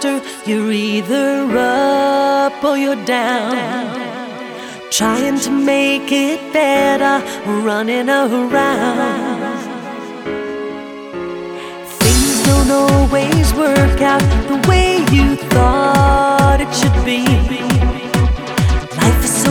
monster. You're either up or you're down, trying to make it better, running around. Things don't always work out the way you thought it should be.